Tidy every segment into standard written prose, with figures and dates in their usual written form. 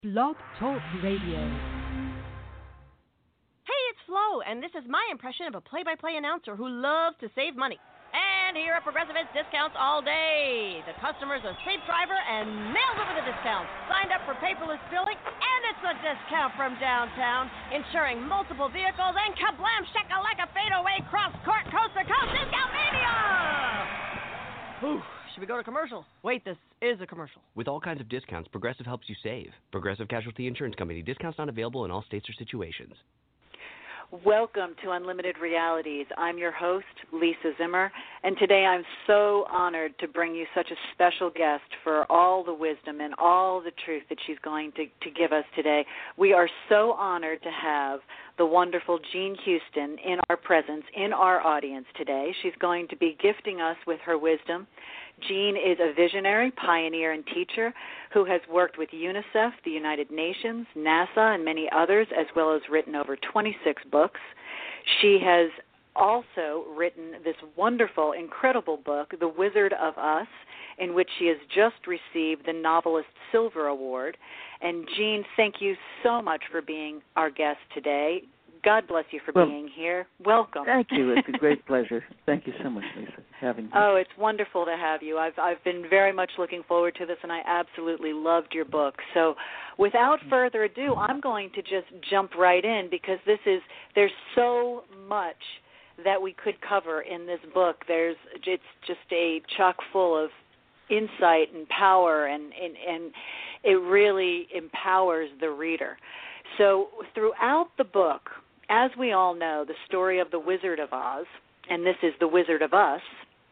Blog Talk Radio. Hey, it's Flo, and this is my impression of a play-by-play announcer who loves to save money. And here at Progressive, it's discounts all day. The customer's a safe driver and nails it with a discount. Signed up for paperless billing, and it's a discount from downtown. Insuring multiple vehicles, and kablam, shakalaka, fadeaway, cross-court, coast-to-coast, discount mania! Whew. Should we go to commercial? Wait, this is a commercial. With all kinds of discounts, Progressive helps you save. Progressive Casualty Insurance Company. Discounts not available in all states or situations. Welcome to Unlimited Realities. I'm your host, Lisa Zimmer, and today I'm so honored to bring you such a special guest for all the wisdom and all the truth that she's going to give us today. We are so honored to have the wonderful Jean Houston in our presence, in our audience today. She's going to be gifting us with her wisdom. Jean is a visionary, pioneer, and teacher who has worked with UNICEF, the United Nations, NASA, and many others, as well as written over 26 books. She has also written this wonderful, incredible book, The Wizard of Us, in which she has just received the Novelist Silver Award. And Jean, thank you so much for being our guest today. God bless you for being here. Welcome. Thank you. It's a great pleasure. Thank you so much, Lisa, for having me. Oh, it's wonderful to have you. I've been very much looking forward to this, and I absolutely loved your book. So without further ado, I'm going to just jump right in because there's so much that we could cover in this book. It's just a chock full of insight and power, and it really empowers the reader. So throughout the book, as we all know, the story of the Wizard of Oz, and this is the Wizard of Us,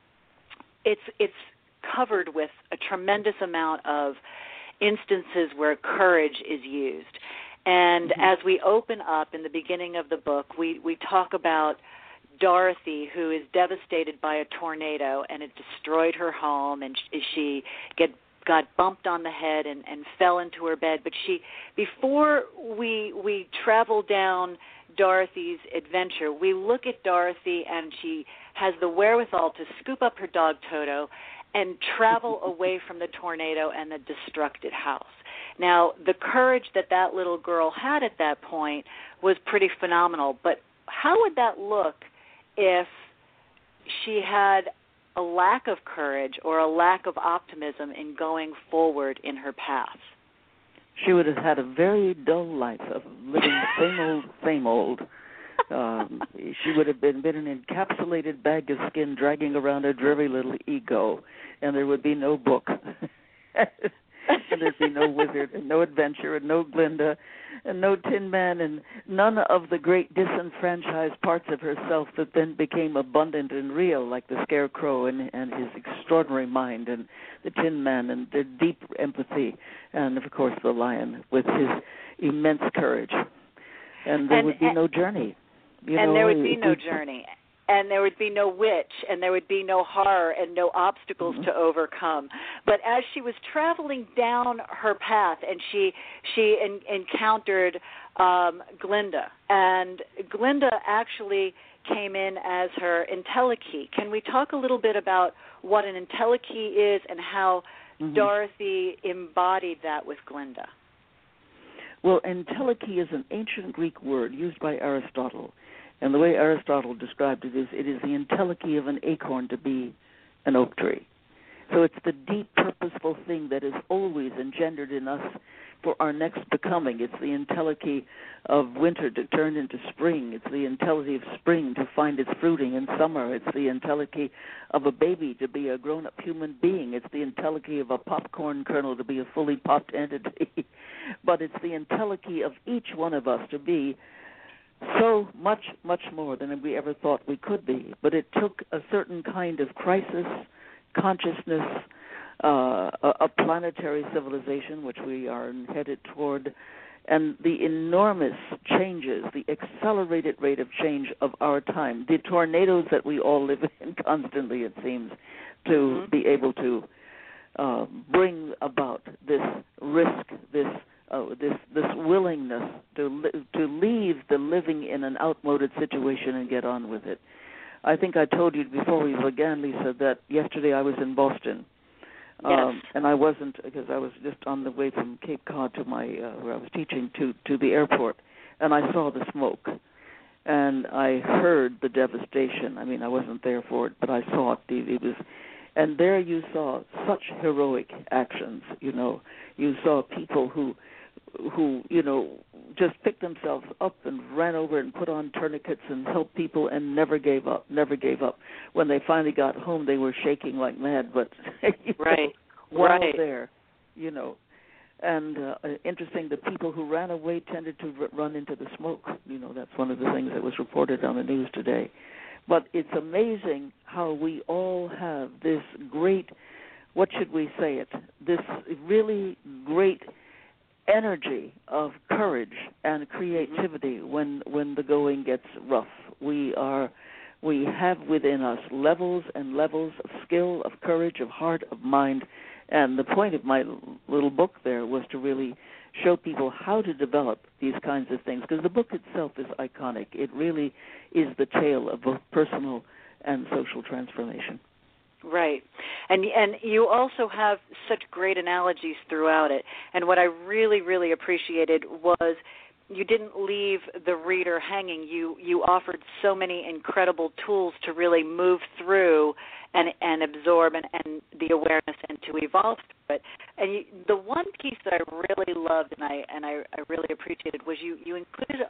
it's covered with a tremendous amount of instances where courage is used. And as we open up in the beginning of the book, we talk about Dorothy, who is devastated by a tornado, and it destroyed her home, and she got bumped on the head and fell into her bed. But before we travel down Dorothy's adventure, we look at Dorothy, and she has the wherewithal to scoop up her dog Toto and travel away from the tornado and the destructed house. Now, the courage that little girl had at that point was pretty phenomenal, but how would that look if she had a lack of courage or a lack of optimism in going forward in her path? She would have had a very dull life of living same old. She would have been an encapsulated bag of skin dragging around a dreary little ego, and there would be no book. And there'd be no wizard, and no adventure, and no Glinda, and no Tin Man, and none of the great disenfranchised parts of herself that then became abundant and real, like the Scarecrow and his extraordinary mind, and the Tin Man and their deep empathy, and, of course, the Lion with his immense courage. And there would be no journey. There would be no journey. And there would be no witch, and there would be no horror and no obstacles to overcome. But as she was traveling down her path, and she encountered Glinda, and Glinda actually came in as her Entelechy. Can we talk a little bit about what an Entelechy is and how Dorothy embodied that with Glinda? Well, Entelechy is an ancient Greek word used by Aristotle. And the way Aristotle described it is the entelechy of an acorn to be an oak tree. So it's the deep, purposeful thing that is always engendered in us for our next becoming. It's the entelechy of winter to turn into spring. It's the entelechy of spring to find its fruiting in summer. It's the entelechy of a baby to be a grown-up human being. It's the entelechy of a popcorn kernel to be a fully popped entity. But it's the entelechy of each one of us to be so much, much more than we ever thought we could be. But it took a certain kind of crisis, consciousness, a planetary civilization, which we are headed toward, and the enormous changes, the accelerated rate of change of our time, the tornadoes that we all live in constantly, it seems, to be able to bring about this risk, this willingness to leave the living in an outmoded situation and get on with it. I think I told you before we began, Lisa, that yesterday I was in Boston Yes. And I wasn't, because I was just on the way from Cape Cod to my where I was teaching to the airport, and I saw the smoke, and I heard the devastation. I mean, I wasn't there for it, but I saw it. It was, and there you saw such heroic actions. You know, you saw people who just picked themselves up and ran over and put on tourniquets and helped people and never gave up. When they finally got home, they were shaking like mad, but while there, and interesting, the people who ran away tended to run into the smoke. That's one of the things that was reported on the news today. But it's amazing how we all have this great, what should we say it, this really great energy of courage and creativity when the going gets rough. We have within us levels and levels of skill, of courage, of heart, of mind. And the point of my little book there was to really show people how to develop these kinds of things, because the book itself is iconic. It really is the tale of both personal and social transformation. Right. And you also have such great analogies throughout it. And what I really, really appreciated was you didn't leave the reader hanging. You offered so many incredible tools to really move through and absorb and the awareness and to evolve through it. And the one piece that I really loved and I really appreciated was you included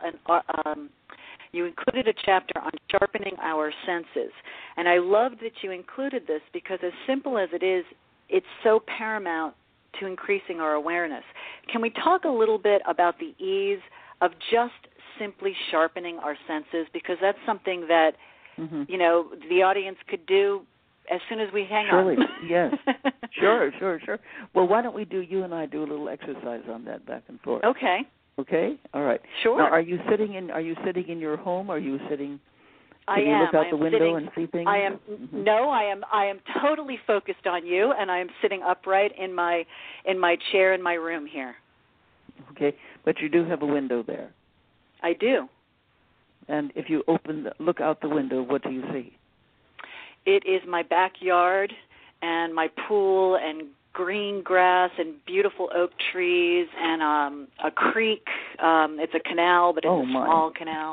you included a chapter on sharpening our senses. And I loved that you included this because as simple as it is, it's so paramount to increasing our awareness. Can we talk a little bit about the ease of just simply sharpening our senses? Because that's something that, the audience could do as soon as we hang Surely. on. Yes. Sure. Well, why don't you and I do a little exercise on that back and forth? Okay. Okay? All right. Sure. Now, are you sitting in your home? Are you sitting? Can you look out the window and see things? I am. Mm-hmm. No, I am totally focused on you, and I am sitting upright in my chair in my room here. Okay, but you do have a window there. I do. And if you look out the window, what do you see? It is my backyard and my pool and green grass and beautiful oak trees and a creek. It's a canal, but it's a small canal.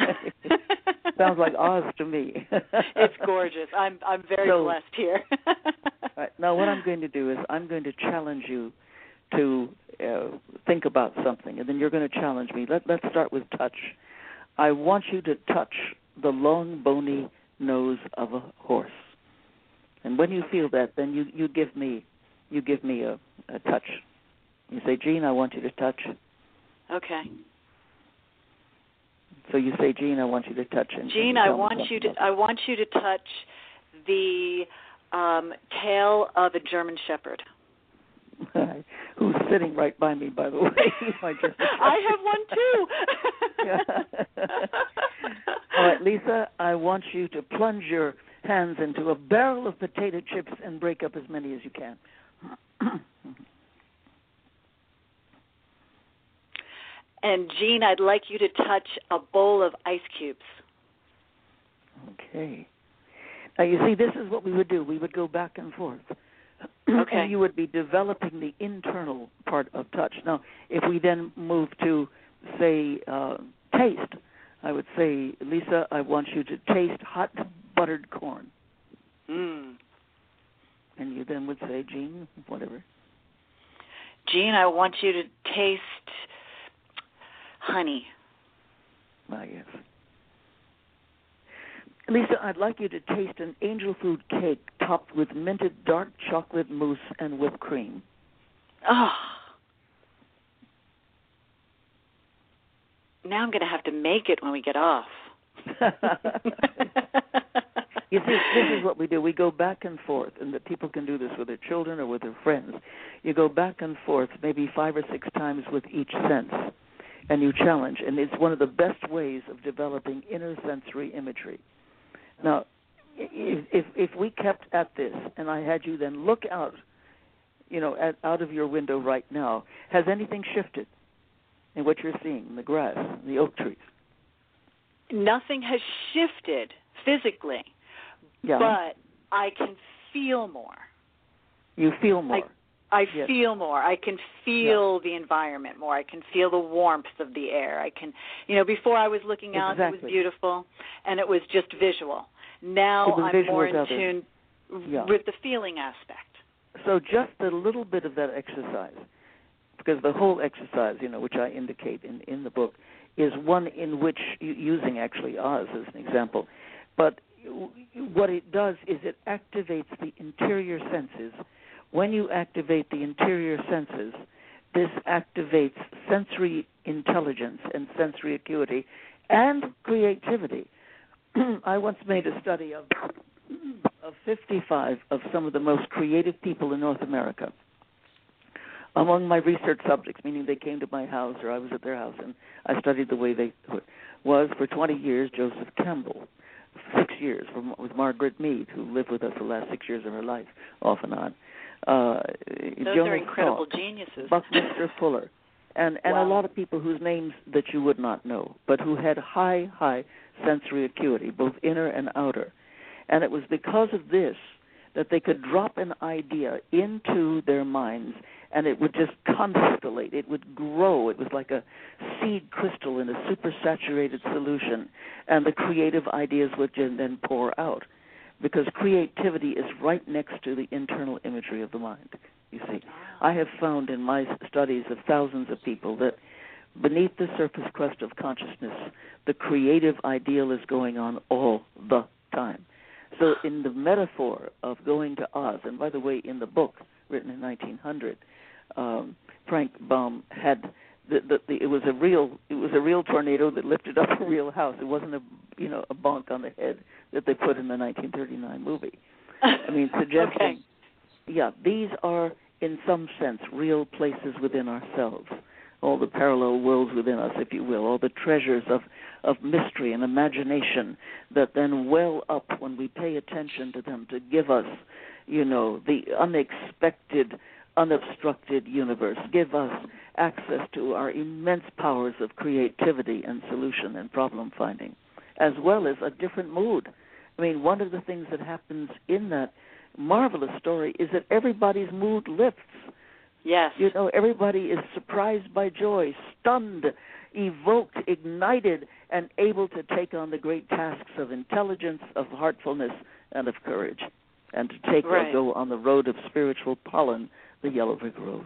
Sounds like Oz to me. It's gorgeous. I'm very blessed here. Right. Now, what I'm going to do is I'm going to challenge you to think about something, and then you're going to challenge me. Let's start with touch. I want you to touch the long, bony nose of a horse, and when you feel that, then you give me a touch. You say, Jean, I want you to touch. Okay. So you say, Jean, I want you to touch. Jean, I want you to touch the tail of a German Shepherd. Who's sitting right by me, by the way. I have one too. All right, Lisa, I want you to plunge your hands into a barrel of potato chips and break up as many as you can. And Jean, I'd like you to touch a bowl of ice cubes. Okay. Now, you see, this is what we would do. We would go back and forth. Okay. And you would be developing the internal part of touch. Now, if we then move to, say, taste, I would say, Lisa, I want you to taste hot buttered corn. Mm. And you then would say, Jean, whatever. Jean, I want you to taste honey. Ah, yes. Lisa, I'd like you to taste an angel food cake topped with minted dark chocolate mousse and whipped cream. Oh. Now I'm going to have to make it when we get off. You see, this is what we do. We go back and forth, and that people can do this with their children or with their friends. You go back and forth maybe 5 or 6 times with each sense, and you challenge. And it's one of the best ways of developing inner sensory imagery. Now, if we kept at this, and I had you then look out, out of your window right now, has anything shifted in what you're seeing, the grass, the oak trees? Nothing has shifted physically, yeah. But I can feel more. You feel more. I Yes. feel more. I can feel the environment more. I can feel the warmth of the air. I can, before I was looking out, it was beautiful, and it was just visual. Now I'm more in tune with the feeling aspect. So just a little bit of that exercise, because the whole exercise, which I indicate in the book, is one in which, using actually Oz as an example, but what it does is it activates the interior senses. When you activate the interior senses, this activates sensory intelligence and sensory acuity and creativity. I once made a study of 55 of some of the most creative people in North America. Among my research subjects, meaning they came to my house or I was at their house, and I studied the way they was, for 20 years, Joseph Campbell. 6 years with Margaret Mead, who lived with us the last 6 years of her life, off and on. Those are incredible geniuses. Buckminster Fuller, and a lot of people whose names that you would not know, but who had high sensory acuity, both inner and outer. And it was because of this that they could drop an idea into their minds, and it would just constellate. It would grow. It was like a seed crystal in a supersaturated solution, and the creative ideas would then pour out, because creativity is right next to the internal imagery of the mind, you see. I have found in my studies of thousands of people that beneath the surface crust of consciousness, the creative ideal is going on all the time. So in the metaphor of going to Oz, and by the way, in the book written in 1900, Frank Baum had it was a real tornado that lifted up a real house. It wasn't a bonk on the head that they put in the 1939 movie. I mean, suggesting, these are in some sense real places within ourselves. All the parallel worlds within us, if you will, all the treasures of mystery and imagination that then well up when we pay attention to them to give us, the unexpected, unobstructed universe, give us access to our immense powers of creativity and solution and problem finding, as well as a different mood. I mean, one of the things that happens in that marvelous story is that everybody's mood lifts. Yes. Everybody is surprised by joy, stunned, evoked, ignited, and able to take on the great tasks of intelligence, of heartfulness, and of courage, and to go on the road of spiritual pollen, the Yellow Brick Road.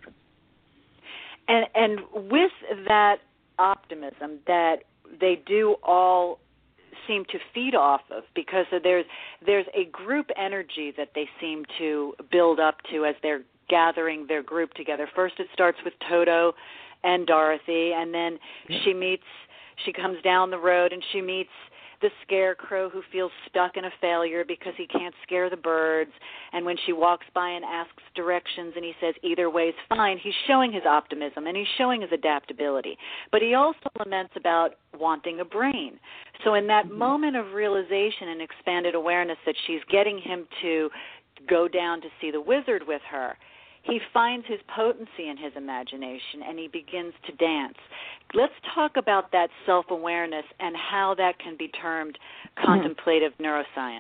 And with that optimism that they do all seem to feed off of, because there's a group energy that they seem to build up to as they're gathering their group together. First it starts with Toto and Dorothy, and then she comes down the road and she meets the Scarecrow, who feels stuck in a failure because he can't scare the birds. And when she walks by and asks directions and he says either way's fine, he's showing his optimism and he's showing his adaptability. But he also laments about wanting a brain. So in that moment of realization and expanded awareness that she's getting him to go down to see the wizard with her, he finds his potency in his imagination, and he begins to dance. Let's talk about that self-awareness and how that can be termed contemplative neuroscience.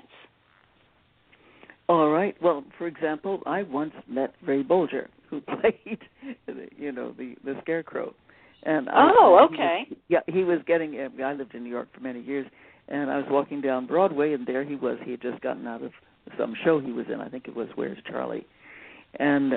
All right. Well, for example, I once met Ray Bolger, who played, the Scarecrow. And he was getting. I lived in New York for many years, and I was walking down Broadway, and there he was. He had just gotten out of some show he was in. I think it was Where's Charlie? And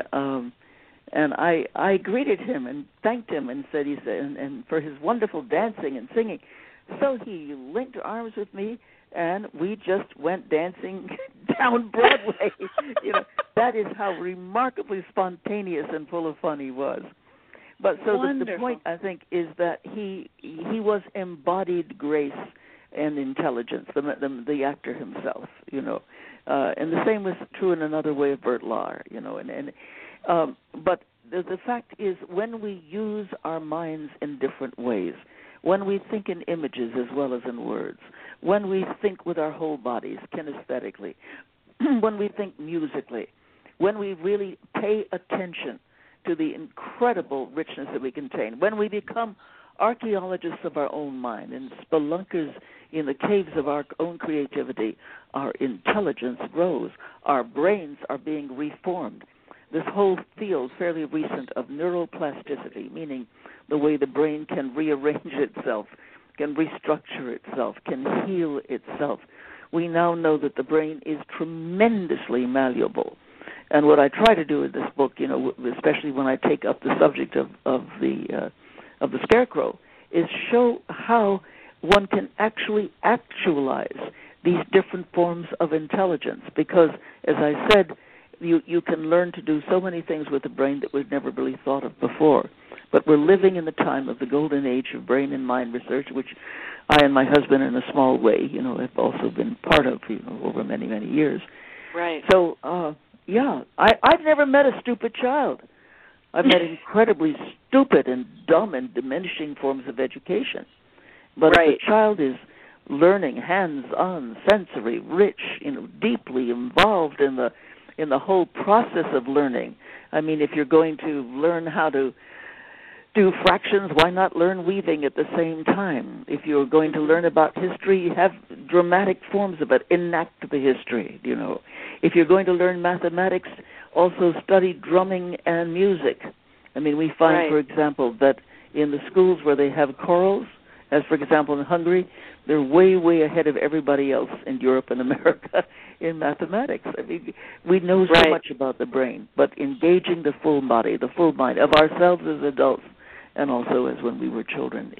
I greeted him and thanked him and said and for his wonderful dancing and singing. So he linked arms with me, and we just went dancing down Broadway. That is how remarkably spontaneous and full of fun he was. But so the point, I think, is that he was embodied grace and intelligence, the actor himself, and the same was true in another way of Bert Lahr, but the fact is, when we use our minds in different ways, when we think in images as well as in words, when we think with our whole bodies kinesthetically, when we think musically, when we really pay attention to the incredible richness that we contain, when we become archaeologists of our own mind and spelunkers in the caves of our own creativity, our intelligence grows, our brains are being reformed. this whole field, fairly recent, of neuroplasticity, meaning the way the brain can rearrange itself, can restructure itself, can heal itself. We now know that the brain is tremendously malleable. And what I try to do in this book, especially when I take up the subject of the scarecrow, is show how one can actually actualize these different forms of intelligence. Because, as I said, you can learn to do so many things with the brain that we've never really thought of before. But we're living in the time of the golden age of brain and mind research, which I and my husband, in a small way, have also been part of, over many, many years. Right. So, I've never met a stupid child. I've met incredibly stupid and dumb and diminishing forms of education. But if a child is learning, hands-on, sensory, rich, deeply involved in the whole process of learning. I mean, if you're going to learn how to do fractions, why not learn weaving at the same time? If you're going to learn about history, have dramatic forms of it, enact the history, If you're going to learn mathematics, also study drumming and music. I mean, we find, for example, that in the schools where they have chorals, as for example in Hungary, they're way, way ahead of everybody else in Europe and America in mathematics. I mean, we know so much about the brain, but engaging the full body, the full mind of ourselves as adults, and also as when we were children,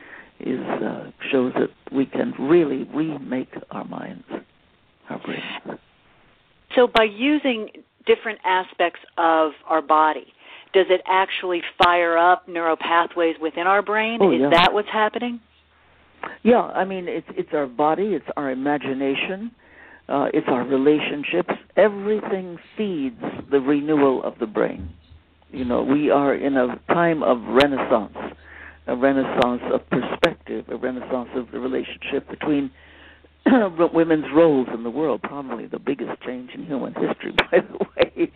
shows that we can really remake our minds, our brains. So by using different aspects of our body, does it actually fire up neural pathways within our brain? Is that what's happening? Yeah, I mean, it's our body, it's our imagination, it's our relationships. Everything feeds the renewal of the brain. We are in a time of renaissance, a renaissance of perspective, a renaissance of the relationship between women's roles in the world, probably the biggest change in human history, by the way.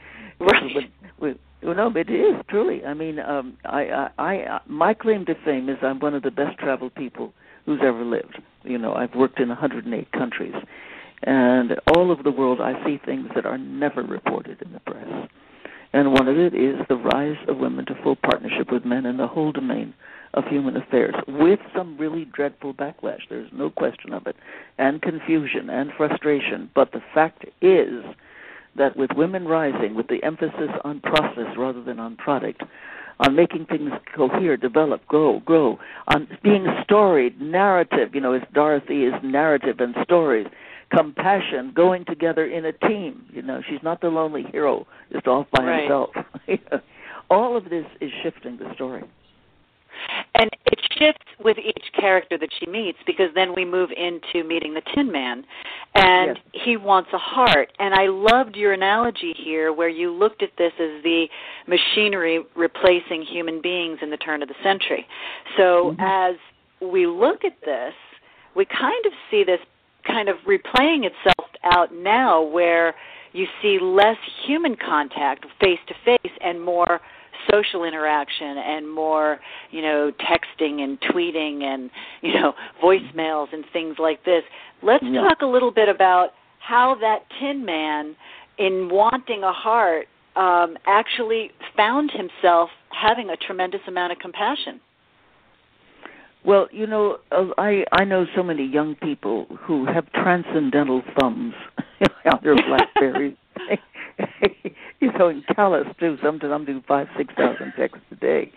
It is, truly. I mean, my claim to fame is I'm one of the best traveled people who's ever lived. I've worked in 108 countries, and all over the world I see things that are never reported in the press. And one of it is the rise of women to full partnership with men in the whole domain of human affairs, with some really dreadful backlash. There's no question of it, and confusion and frustration. But the fact is that with women rising, with the emphasis on process rather than on product, on making things cohere, develop, grow, on being storied, narrative, as Dorothy is narrative and stories, compassion, going together in a team. She's not the lonely hero just off by himself. All of this is shifting the story. And it shifts with each character that she meets, because then we move into meeting the Tin Man, and he wants a heart. And I loved your analogy here where you looked at this as the machinery replacing human beings in the turn of the century. So as we look at this, we kind of see this kind of replaying itself out now, where you see less human contact face-to-face and more social interaction and more, texting and tweeting and, voicemails and things like this. Let's talk a little bit about how that Tin Man, in wanting a heart, actually found himself having a tremendous amount of compassion. Well, I know so many young people who have transcendental thumbs on their BlackBerries. And callous too. Sometimes I'm doing 5,000-6,000 texts a day.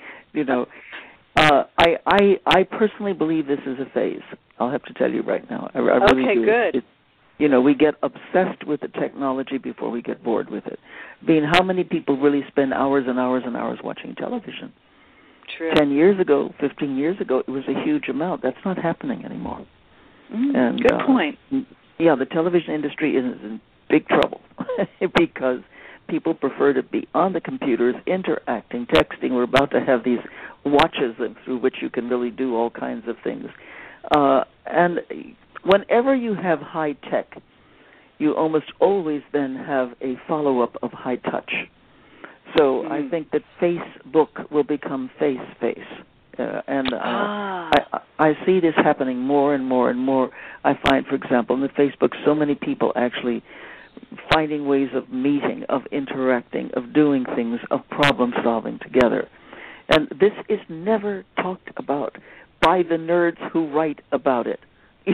I personally believe this is a phase. I'll have to tell you right now. I really do. Good. We get obsessed with the technology before we get bored with it. How many people really spend hours and hours and hours watching television? True. 10 years ago, 15 years ago, it was a huge amount. That's not happening anymore. And, good point. The television industry is in big trouble because people prefer to be on the computers, interacting, texting. We're about to have these watches through which you can really do all kinds of things. And whenever you have high tech, you almost always then have a follow-up of high touch. So I think that Facebook will become face-face. I see this happening more and more and more. I find, for example, in the Facebook, so many people actually finding ways of meeting, of interacting, of doing things, of problem solving together. And this is never talked about by the nerds who write about it.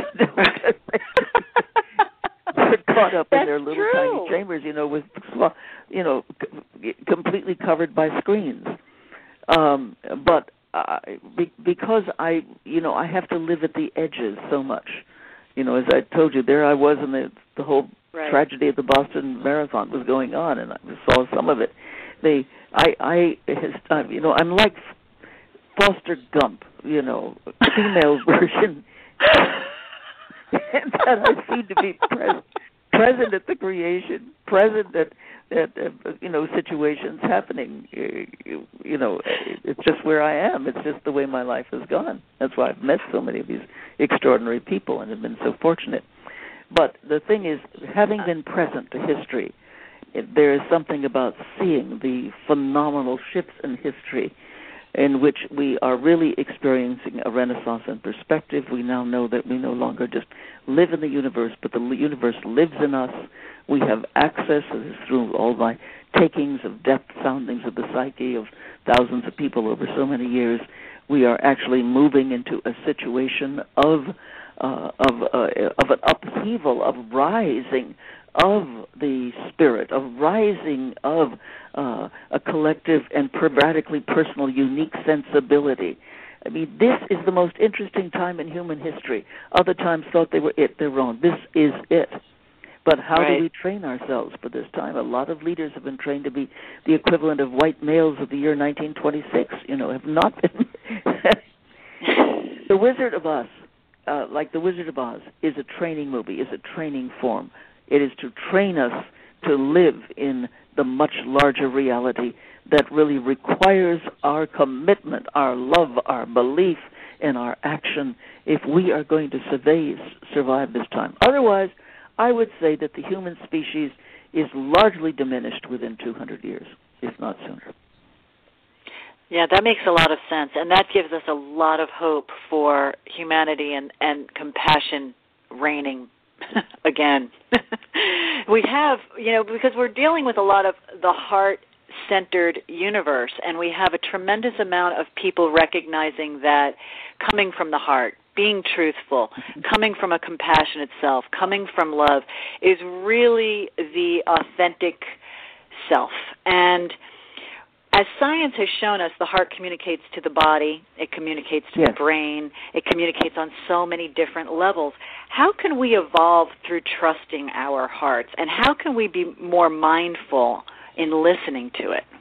They're caught up in their little tiny chambers, with, completely covered by screens. But because I have to live at the edges so much. As I told you, there I was, and the whole tragedy of the Boston Marathon was going on, and I saw some of it. I'm like Foster Gump, female version, and that I seem to be present at the creation, present at situations happening. It's just where I am. It's just the way my life has gone. That's why I've met so many of these extraordinary people and have been so fortunate. But the thing is, having been present to history, there is something about seeing the phenomenal shifts in history in which we are really experiencing a renaissance in perspective. We now know that we no longer just live in the universe, but the universe lives in us. We have access through all my takings of depth soundings of the psyche of thousands of people over so many years. We are actually moving into a situation of an upheaval, of rising of the spirit, of rising of a collective and radically personal, unique sensibility. I mean, this is the most interesting time in human history. Other times thought they were it. They're wrong. This is it. But how do we train ourselves for this time? A lot of leaders have been trained to be the equivalent of white males of the year 1926, have not been. The Wizard of Oz, like The Wizard of Oz, is a training movie, is a training form. It is to train us to live in the much larger reality that really requires our commitment, our love, our belief, and our action if we are going to survive this time. Otherwise, I would say that the human species is largely diminished within 200 years, if not sooner. Yeah, that makes a lot of sense, and that gives us a lot of hope for humanity and compassion reigning again. We have, because we're dealing with a lot of the heart-centered universe, and we have a tremendous amount of people recognizing that coming from the heart, being truthful, coming from a compassionate self, coming from love is really the authentic self. And as science has shown us, the heart communicates to the body, it communicates to the brain, it communicates on so many different levels. How can we evolve through trusting our hearts, and how can we be more mindful in listening to it?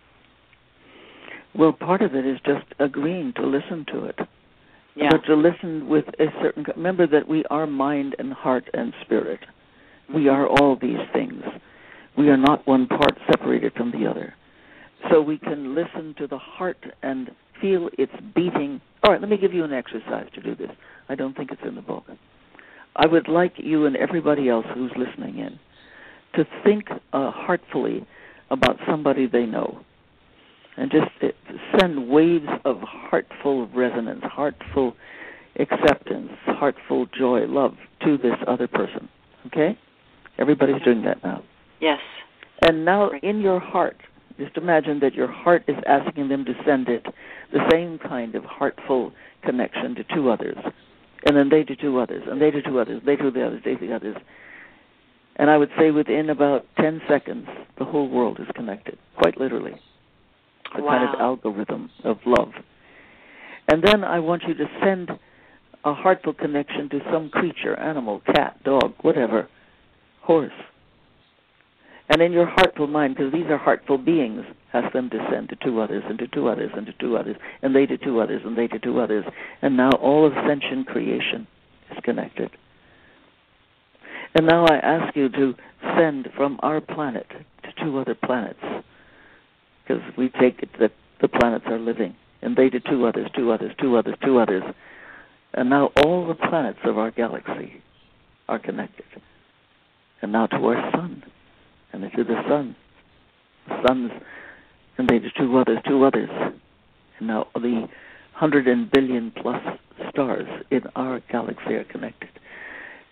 Well, part of it is just agreeing to listen to it. Yeah. But to listen with a certain... Remember that we are mind and heart and spirit. We are all these things. We are not one part separated from the other. So we can listen to the heart and feel its beating. All right, let me give you an exercise to do this. I don't think it's in the book. I would like you and everybody else who's listening in to think heartfully about somebody they know. And just send waves of heartful resonance, heartful acceptance, heartful joy, love to this other person. Okay? Everybody's doing that now. Yes. And now in your heart, just imagine that your heart is asking them to send it the same kind of heartful connection to two others. And then they to two others, and they to two others, they to the others, they to the others. And I would say within about 10 seconds, the whole world is connected, quite literally. The kind of algorithm of love. And then I want you to send a heartful connection to some creature, animal, cat, dog, whatever, horse. And in your heartful mind, because these are heartful beings, ask them to send to two others, and to two others, and to two others, and they to two others, and they to two others. And now all of sentient creation is connected. And now I ask you to send from our planet to two other planets, because we take it that the planets are living, and they to two others, two others, two others, two others. And now all the planets of our galaxy are connected. And now to our sun, and to the sun, suns, and they to two others, two others. And now the 100 billion plus stars in our galaxy are connected.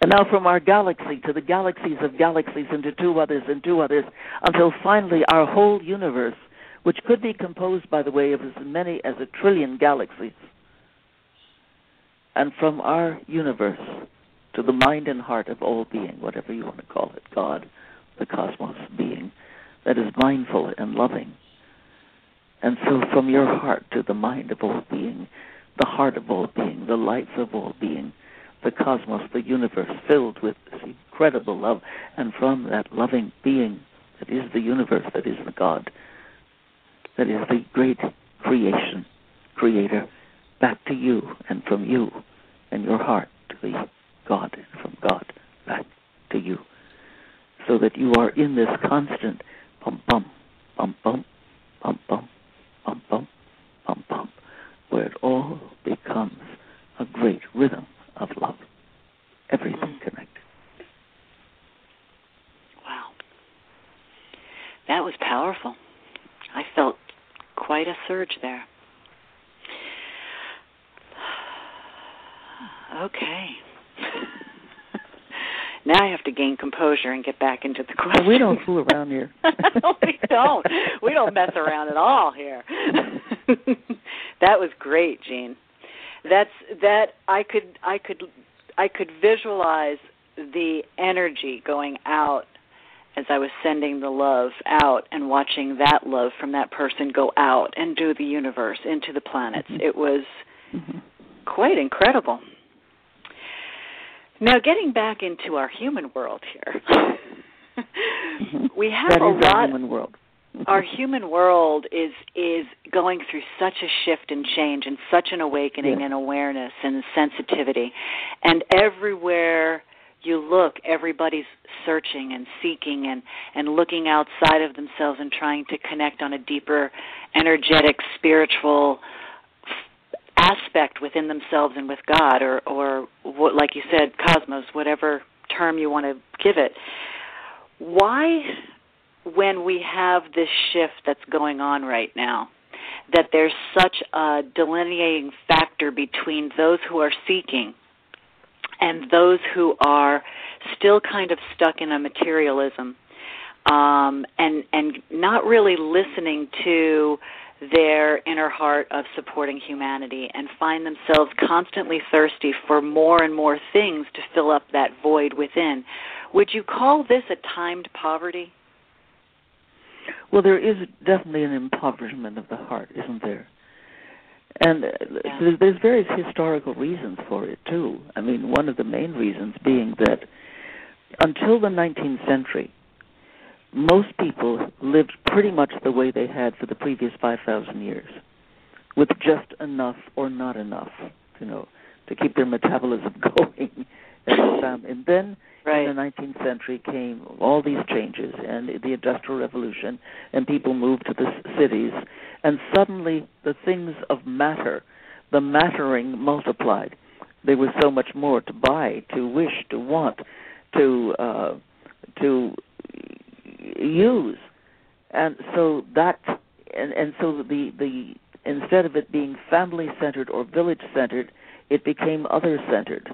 And now from our galaxy to the galaxies of galaxies into two others and two others, until finally our whole universe, which could be composed, by the way, of as many as 1 trillion galaxies. And from our universe to the mind and heart of all being, whatever you want to call it, God, the cosmos being, that is mindful and loving. And so from your heart to the mind of all being, the heart of all being, the life of all being, the cosmos, the universe filled with this incredible love, and from that loving being that is the universe, that is the God, that is the great creation, creator, back to you, and from you and your heart to the God, and from God back to you, so that you are in this constant bum-bum, bum-bum, bum-bum, bum-bum, bum-bum, where it all becomes a great rhythm of love. Everything connected. Wow. That was powerful. I felt quite a surge there. Okay. Now I have to gain composure and get back into the question. We don't fool around here. We don't. We don't mess around at all here. That was great, Jean. I could visualize the energy going out as I was sending the love out and watching that love from that person go out and do the universe, into the planets. It was quite incredible. Now, getting back into our human world here, we have that a is lot. Our human world. Our human world is going through such a shift and change, and such an awakening and awareness and sensitivity. And everywhere you look, everybody's searching and seeking and looking outside of themselves and trying to connect on a deeper, energetic, spiritual aspect within themselves and with God, or what, like you said, cosmos, whatever term you want to give it. Why, when we have this shift that's going on right now, that there's such a delineating factor between those who are seeking and those who are still kind of stuck in a materialism, and not really listening to their inner heart of supporting humanity, and find themselves constantly thirsty for more and more things to fill up that void within? Would you call this a timed poverty? Well, there is definitely an impoverishment of the heart, isn't there? And there's various historical reasons for it, too. I mean, one of the main reasons being that until the 19th century, most people lived pretty much the way they had for the previous 5,000 years, with just enough or not enough, to keep their metabolism going. And then in the 19th century came all these changes and the Industrial Revolution, and people moved to the cities, and suddenly the things of matter, the mattering multiplied. There was so much more to buy, to wish, to want, to use, and so that, and so the instead of it being family-centered or village-centered, it became other-centered.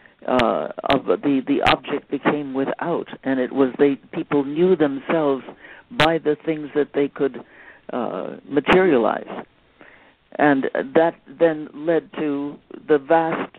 The object became without, and it was people knew themselves by the things that they could materialize, and that then led to the vast,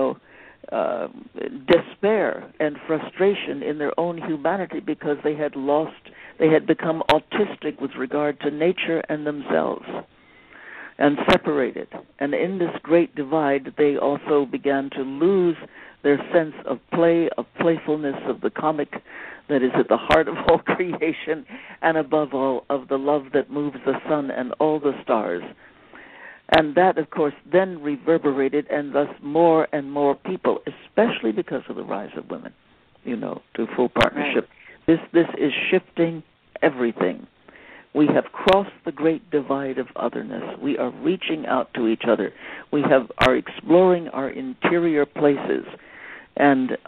despair and frustration in their own humanity, because they had become autistic with regard to nature and themselves, and separated. And in this great divide, they also began to lose their sense of play, of playfulness, of the comic that is at the heart of all creation, and above all, of the love that moves the sun and all the stars. And that, of course, then reverberated, and thus more and more people, especially because of the rise of women, to full partnership. Right. This is shifting everything. We have crossed the great divide of otherness. We are reaching out to each other. We are exploring our interior places, and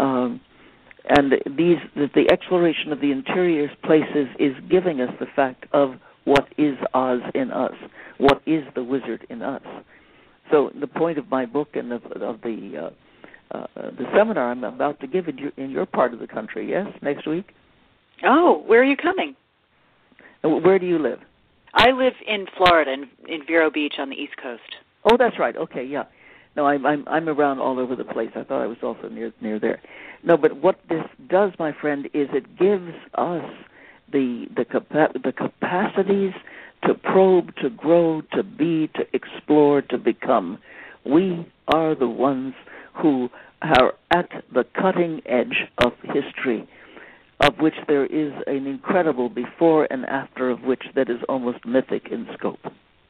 the exploration of the interior places is giving us the fact of what is Oz in us, what is the wizard in us. So the point of my book and of the the seminar I'm about to give in your part of the country. Yes, next week. Oh, where are you coming? Where do you live? I live in Florida, in Vero Beach on the East Coast. Oh, that's right. Okay, yeah. No, I'm around all over the place. I thought I was also near there. No, but what this does, my friend, is it gives us the capacities to probe, to grow, to be, to explore, to become. We are the ones who are at the cutting edge of history, of which there is an incredible before and after of which that is almost mythic in scope.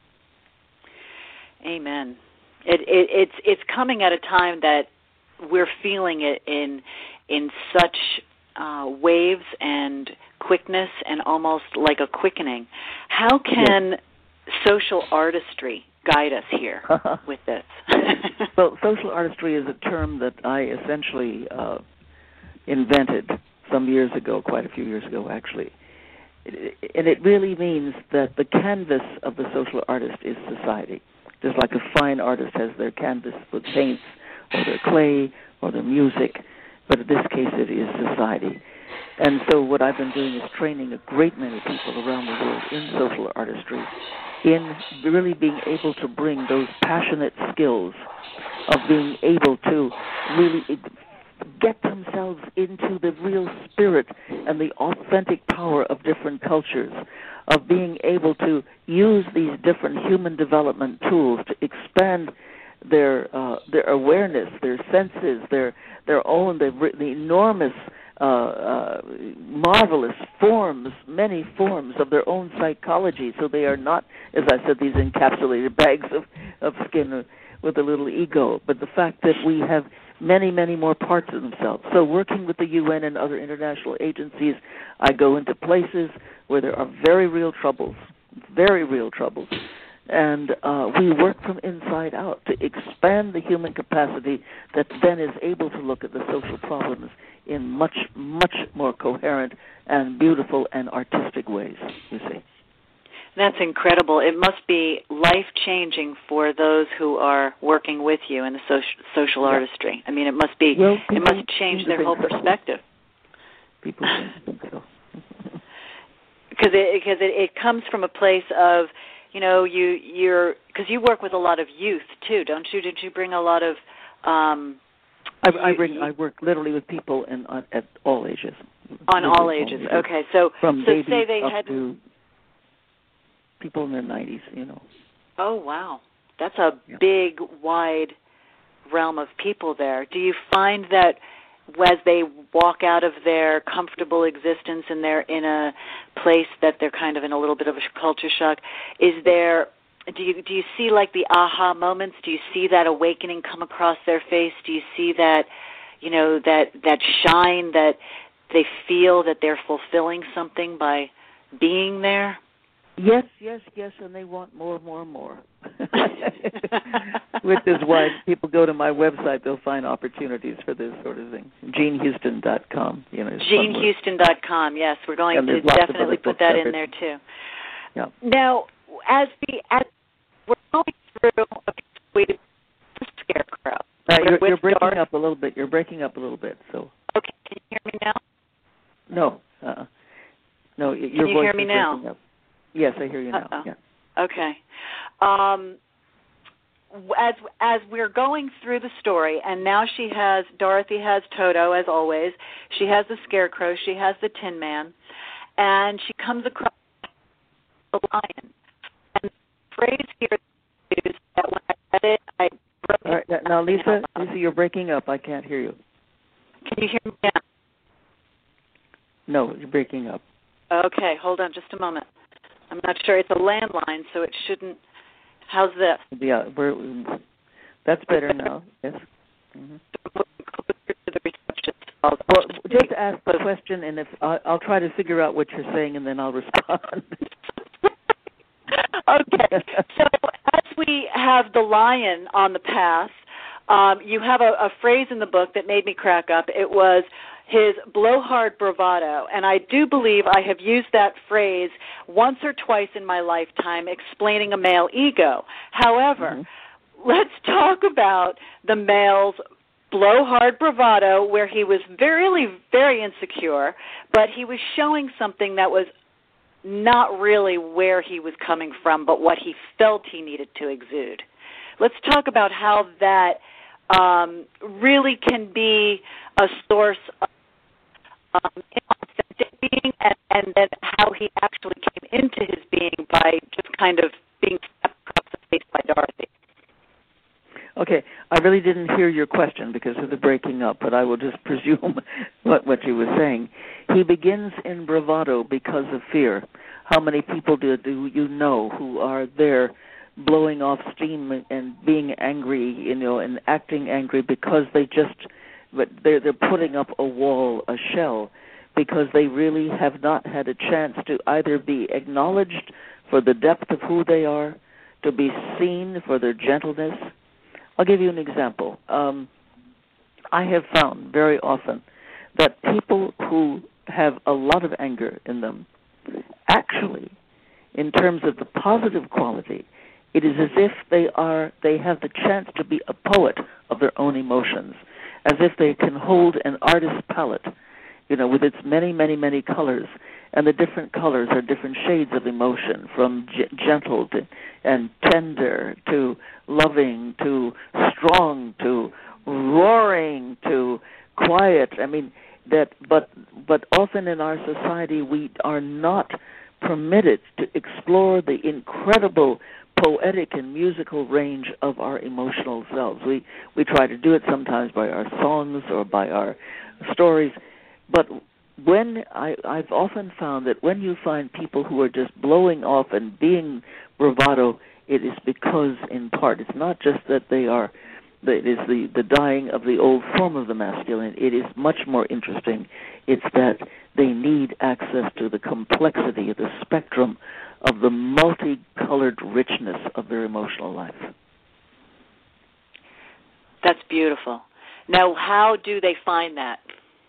Amen. It's coming at a time that we're feeling it in such waves and quickness and almost like a quickening. How can social artistry guide us here with this? Well, social artistry is a term that I essentially invented some years ago, quite a few years ago actually. And it really means that the canvas of the social artist is society. Just like a fine artist has their canvas with paints or their clay or their music, but in this case it is society. And so what I've been doing is training a great many people around the world in social artistry, in really being able to bring those passionate skills of being able to really get themselves into the real spirit and the authentic power of different cultures, of being able to use these different human development tools to expand their awareness, their senses, their own, the enormous, marvelous forms, many forms of their own psychology, so they are not, as I said, these encapsulated bags of skin with a little ego, but the fact that we have many, many more parts of themselves. So working with the UN and other international agencies, I go into places where there are very real troubles, and we work from inside out to expand the human capacity that then is able to look at the social problems in much, much more coherent and beautiful and artistic ways, you see. That's incredible. It must be life-changing for those who are working with you in the social artistry. I mean, it must be. It must change their whole perspective. People think so. Because it comes from a place of, you're because you work with a lot of youth too, don't you? Did you bring a lot of? I work literally with people at all ages. On all ages. Okay, so from so babies say they up had to people in their 90s, Oh, wow. That's a big, wide realm of people there. Do you find that as they walk out of their comfortable existence and they're in a place that they're kind of in a little bit of a culture shock, do you see like the aha moments? Do you see that awakening come across their face? Do you see that, that shine that they feel that they're fulfilling something by being there? Yes, and they want more. Which is why people go to my website, they'll find opportunities for this sort of thing. GeneHouston.com. GeneHouston.com, yes. We're going to definitely put that in there, too. Yeah. Now, as we're going through the Scarecrow. You're breaking up a little bit. So. Okay, can you hear me now? No. No, your voice is breaking up. Can you hear me now? Yes, I hear you now. Uh-oh. Yeah. Okay. As we're going through the story, and now Dorothy has Toto, as always. She has the Scarecrow. She has the Tin Man. And she comes across the lion. And the phrase here is that when I read it, I wrote all right, now, Lisa, you're breaking up. I can't hear you. Can you hear me now? No, you're breaking up. Okay, hold on just a moment. I'm not sure. It's a landline, so it shouldn't. How's this? Yeah, that's better now. Yes. Mm-hmm. Well, just ask the question, and if I'll try to figure out what you're saying, and then I'll respond. Okay. So as we have the lion on the path, you have a phrase in the book that made me crack up. It was his blowhard bravado, and I do believe I have used that phrase once or twice in my lifetime explaining a male ego. However, let's talk about the male's blowhard bravado where he was really very insecure, but he was showing something that was not really where he was coming from, but what he felt he needed to exude. Let's talk about how that really can be a source of inauthentic being, and then how he actually came into his being by just kind of being slapped across the face by Dorothy. Okay, I really didn't hear your question because of the breaking up, but I will just presume what you were saying. He begins in bravado because of fear. How many people do you know who are there blowing off steam and being angry, and acting angry because they're putting up a wall, a shell, because they really have not had a chance to either be acknowledged for the depth of who they are, to be seen for their gentleness. I'll give you an example. I have found very often that people who have a lot of anger in them, actually, in terms of the positive quality, it is as if they have the chance to be a poet of their own emotions, as if they can hold an artist's palette, with its many, many, many colors, and the different colors are different shades of emotion, from gentle and tender to loving to strong to roaring to quiet. I mean, but often in our society we are not permitted to explore the incredible poetic and musical range of our emotional selves. We try to do it sometimes by our songs or by our stories, but when I've often found that when you find people who are just blowing off and being bravado, it is because, in part, it's not just that it is the dying of the old form of the masculine. It is much more interesting. It's that they need access to the complexity of the spectrum of the multicolored richness of their emotional life. That's beautiful. Now, how do they find that?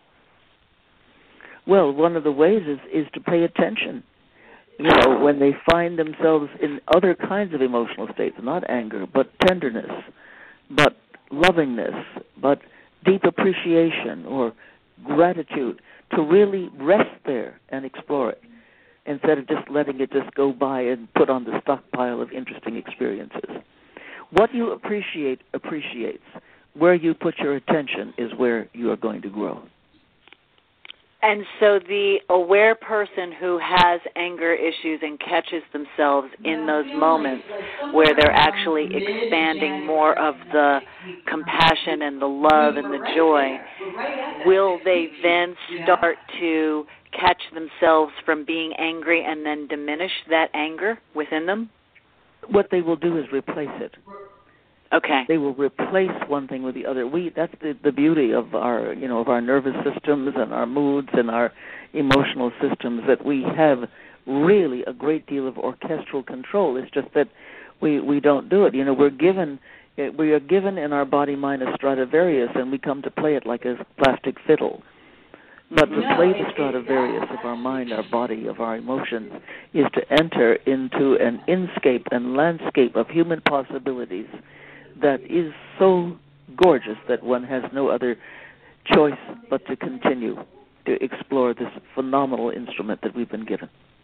Well, one of the ways is to pay attention. When they find themselves in other kinds of emotional states, not anger, but tenderness, but lovingness, but deep appreciation or gratitude, to really rest there and explore it, instead of just letting it just go by and put on the stockpile of interesting experiences. What you appreciate appreciates. Where you put your attention is where you are going to grow. And so the aware person who has anger issues and catches themselves in those moments where they're actually expanding more of the compassion and the love and the joy, will they then start to catch themselves from being angry and then diminish that anger within them? What they will do is replace it. Okay. They will replace one thing with the other. That's the beauty of our nervous systems and our moods and our emotional systems, that we have really a great deal of orchestral control. It's just that we don't do it. We are given in our body mind a Stradivarius, and we come to play it like a plastic fiddle. But to play the Stradivarius of our mind, our body, of our emotions, is to enter into an inscape and landscape of human possibilities that is so gorgeous that one has no other choice but to continue to explore this phenomenal instrument that we've been given.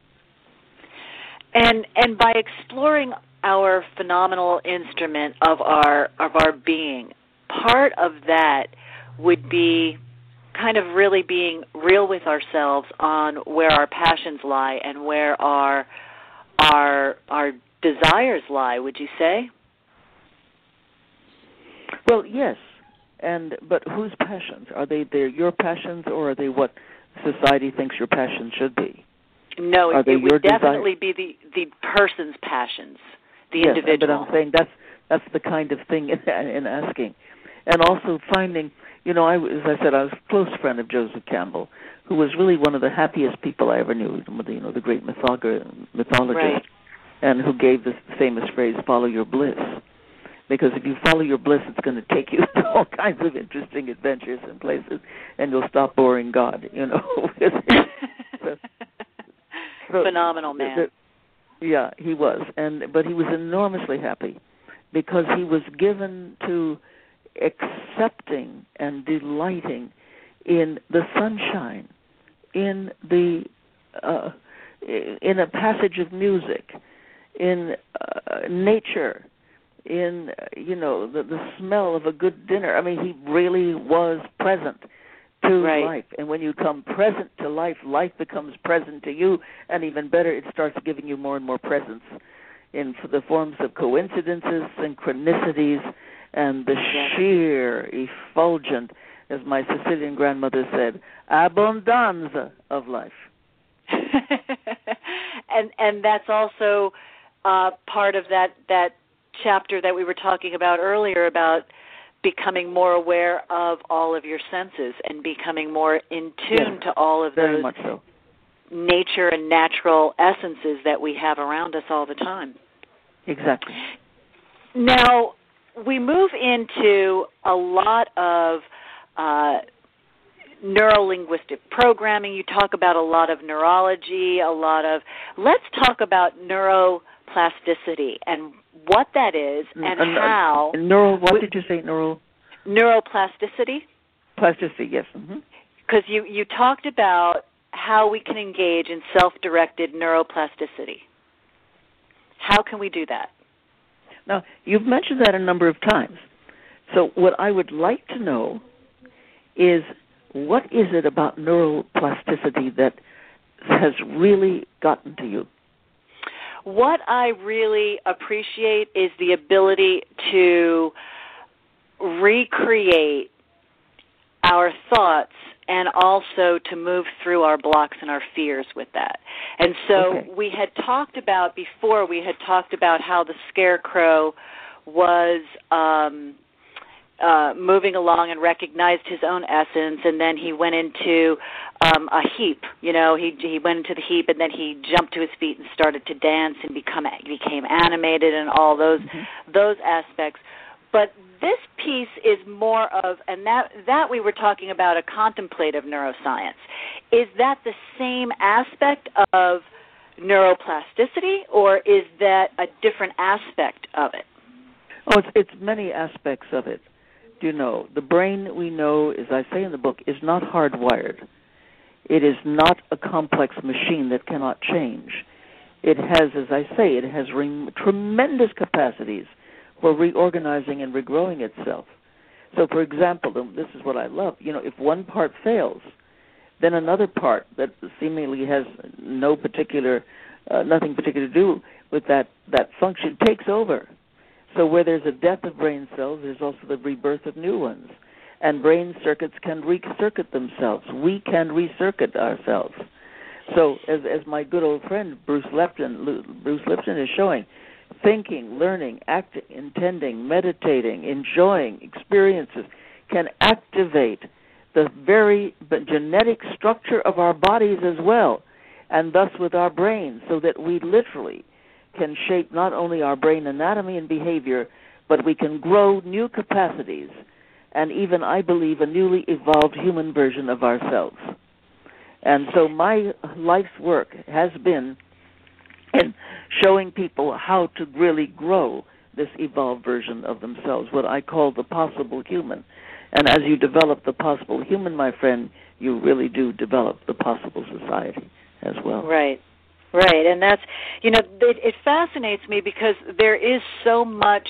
And by exploring our phenomenal instrument of our being, part of that would be kind of really being real with ourselves on where our passions lie and where our desires lie, would you say? Well, yes, but whose passions? Are they your passions, or are they what society thinks your passions should be? No, it would definitely be the person's passions, the individual. But I'm saying that's the kind of thing in asking. And also finding, as I said, I was a close friend of Joseph Campbell, who was really one of the happiest people I ever knew, the great mythologist, right, and who gave this famous phrase, "Follow your bliss." Because if you follow your bliss, it's going to take you to all kinds of interesting adventures and places, and you'll stop boring God, Phenomenal man. Yeah, he was, but he was enormously happy because he was given to accepting and delighting in the sunshine, in the in a passage of music, in nature, in the smell of a good dinner. I mean, he really was present to life. And when you come present to life, life becomes present to you, and even better, it starts giving you more and more presence in the forms of coincidences, synchronicities, and the sheer effulgent, as my Sicilian grandmother said, abundanza of life. and that's also part of that chapter that we were talking about earlier about becoming more aware of all of your senses and becoming more in tune to all of very those much so. nature and natural essences that we have around us all the time. Exactly. Now, we move into a lot of neuro-linguistic programming. You talk about a lot of neurology, let's talk about neuroplasticity and what that is and how. What did you say, Neuroplasticity? Plasticity, yes. Because you talked about how we can engage in self-directed neuroplasticity. How can we do that? Now, you've mentioned that a number of times. So what I would like to know is, what is it about neuroplasticity that has really gotten to you? What I really appreciate is the ability to recreate our thoughts and also to move through our blocks and our fears with that. And so we had talked about how the scarecrow was moving along and recognized his own essence, and then he went into a heap. He went into the heap, and then he jumped to his feet and started to dance and became animated and all those aspects. But this piece is more of, and that we were talking about a contemplative neuroscience. Is that the same aspect of neuroplasticity, or is that a different aspect of it? Oh, it's many aspects of it. The brain, we know, as I say in the book, is not hardwired. It is not a complex machine that cannot change. It has, as I say, tremendous capacities for reorganizing and regrowing itself. So, for example, this is what I love. If one part fails, then another part that seemingly has nothing particular to do with that function takes over. So where there's a death of brain cells, there's also the rebirth of new ones. And brain circuits can recircuit themselves. We can recircuit ourselves. So as my good old friend Bruce Lipton is showing, thinking, learning, acting, intending, meditating, enjoying experiences can activate the very genetic structure of our bodies as well, and thus with our brains, so that we literally can shape not only our brain anatomy and behavior, but we can grow new capacities and even, I believe, a newly evolved human version of ourselves. And so my life's work has been in showing people how to really grow this evolved version of themselves, what I call the possible human. And as you develop the possible human, my friend, you really do develop the possible society as well. Right. And that's, it fascinates me because there is so much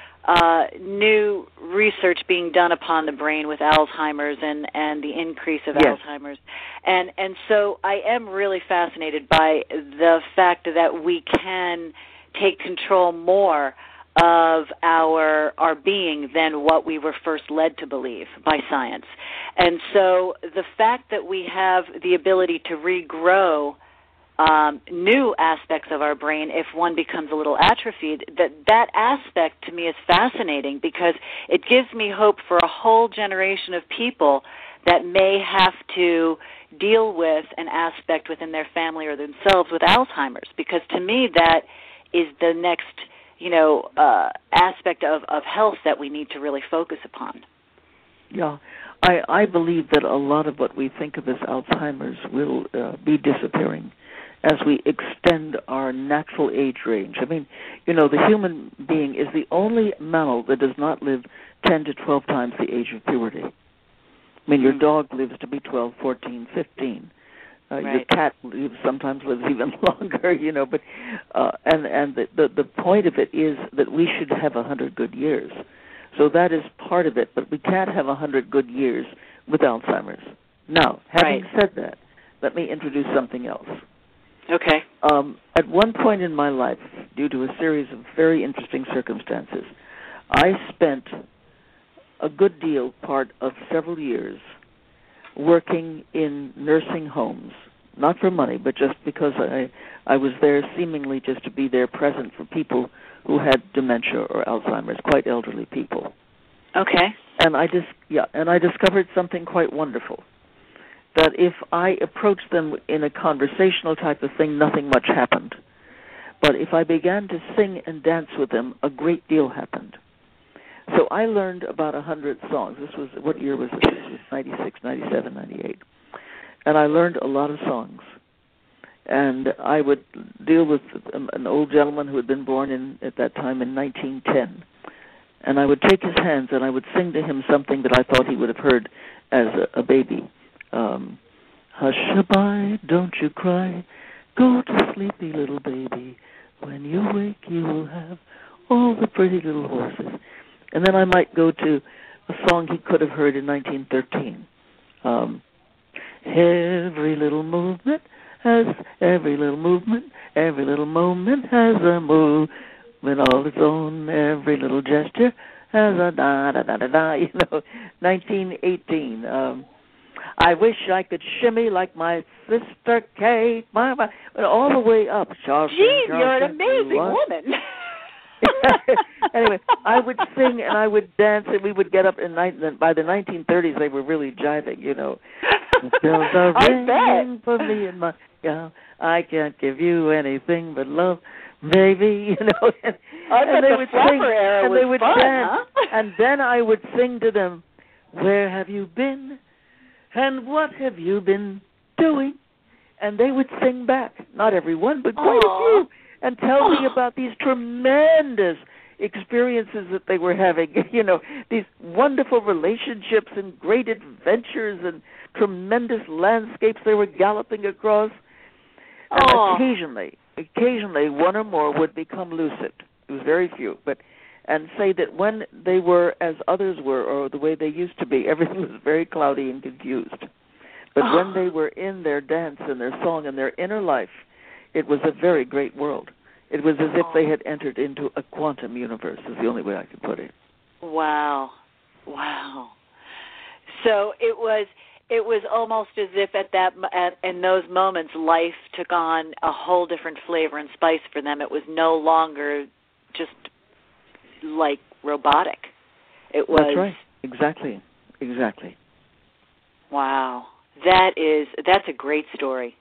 new research being done upon the brain with Alzheimer's and the increase of Alzheimer's. And so I am really fascinated by the fact that we can take control more of our being than what we were first led to believe by science. And so the fact that we have the ability to regrow new aspects of our brain if one becomes a little atrophied, that aspect to me is fascinating because it gives me hope for a whole generation of people that may have to deal with an aspect within their family or themselves with Alzheimer's, because to me that is the next aspect of health that we need to really focus upon. Yeah, I believe that a lot of what we think of as Alzheimer's will be disappearing as we extend our natural age range. I mean, you know, the human being is the only mammal that does not live 10 to 12 times the age of puberty. I mean, your dog lives to be 12, 14, 15. Right. Your cat sometimes lives even longer, you know. But and the point of it is that we should have 100 good years. So that is part of it. But we can't have 100 good years with Alzheimer's. Now, having said that, let me introduce something else. Okay. At one point in my life, due to a series of very interesting circumstances, I spent a good deal, part of several years, working in nursing homes, not for money, but just because I was there seemingly just to be there present for people who had dementia or Alzheimer's, quite elderly people. Okay. And I discovered something quite wonderful, that if I approached them in a conversational type of thing, nothing much happened. But if I began to sing and dance with them, a great deal happened. So I learned about 100 songs. This was, what year was it? This was 96, 97, 98. And I learned a lot of songs. And I would deal with an old gentleman who had been born at that time in 1910. And I would take his hands and I would sing to him something that I thought he would have heard as a baby. Hush-a-bye, don't you cry. Go to sleepy little baby. When you wake, you will have all the pretty little horses. And then I might go to a song he could have heard in 1913. Every little movement, every little moment has a movement all its own. Every little gesture has a da-da-da-da-da, 1918. I wish I could shimmy like my sister Kate, all the way up. Gee, you're an amazing woman. Anyway, I would sing and I would dance, and we would get up. By the 1930s, they were really jiving, Bells are ringing for me and my I can't give you anything but love, baby. And they would sing and they would dance, huh? and then I would sing to them, "Where have you been? And what have you been doing?" And they would sing back, not everyone, but quite a few, and tell me about these tremendous experiences that they were having, these wonderful relationships and great adventures and tremendous landscapes they were galloping across. And occasionally one or more would become lucid. It was very few, and say that when they were as others were, or the way they used to be, everything was very cloudy and confused. But when they were in their dance and their song and their inner life, it was a very great world. It was as if they had entered into a quantum universe, is the only way I could put it. Wow. So it was almost as if in those moments, life took on a whole different flavor and spice for them. It was no longer just like robotic. It was. That's right. Exactly. Wow. That's a great story.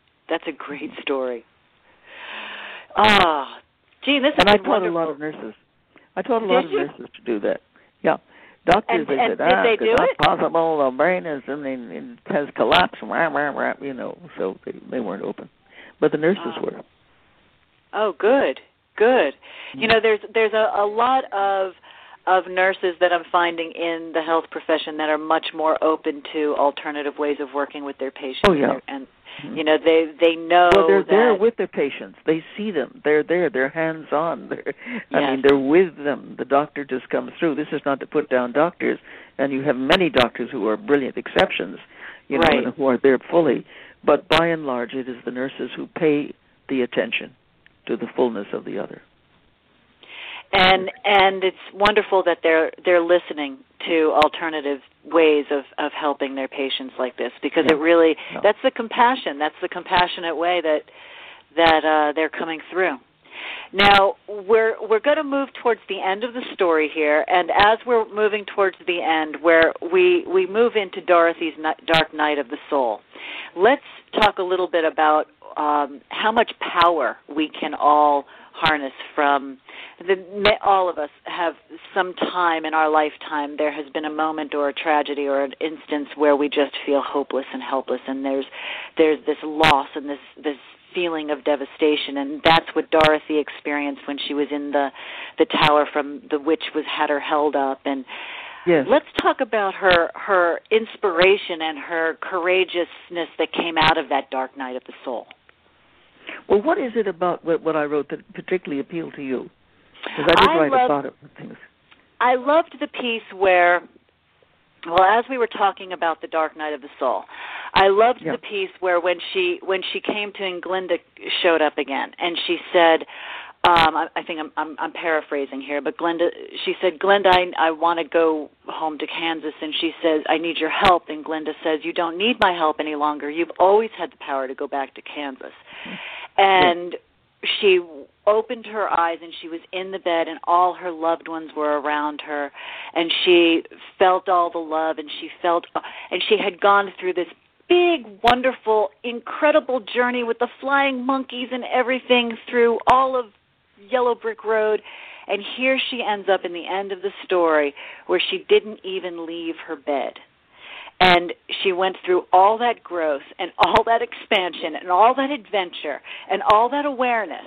Gee, this is And I taught wonderful. a lot of nurses. Nurses to do that. Yeah. Doctors, they said, did they do it's it? not possible, the brain it has collapsed, so they weren't open. But the nurses were. Oh, good. There's a lot of nurses that I'm finding in the health profession that are much more open to alternative ways of working with their patients. Oh, yeah. And they know well, they're that there with their patients. They see them. They're there. They're hands-on. They're with them. The doctor just comes through. This is not to put down doctors, and you have many doctors who are brilliant exceptions, and who are there fully. But by and large, it is the nurses who pay the attention to the fullness of the other. And it's wonderful that they're listening to alternative ways of helping their patients like this, because it really that's the compassionate way that they're coming through. Now we're going to move towards the end of the story here, and as we're moving towards the end, where we move into Dorothy's Dark Night of the Soul, let's talk a little bit about how much power we can all harness from. All of us have some time in our lifetime, there has been a moment or a tragedy or an instance where we just feel hopeless and helpless, and there's this loss and this feeling of devastation, and that's what Dorothy experienced when she was in the tower from the witch had her held up. And yes. Let's talk about her inspiration and her courageousness that came out of that dark night of the soul. Well, what is it about what I wrote that particularly appealed to you? Because I did write about it. Things. I loved the piece where, well, as we were talking about the dark night of the soul, I loved the piece where when she came to and Glinda showed up again, and she said, I think I'm paraphrasing here, but she said, Glinda, I want to go home to Kansas, and she says, I need your help, and Glinda says, you don't need my help any longer. You've always had the power to go back to Kansas. And she opened her eyes, and she was in the bed, and all her loved ones were around her, and she felt all the love, and she had gone through this big, wonderful, incredible journey with the flying monkeys and everything through all of Yellow Brick Road, and here she ends up in the end of the story where she didn't even leave her bed. And she went through all that growth and all that expansion and all that adventure and all that awareness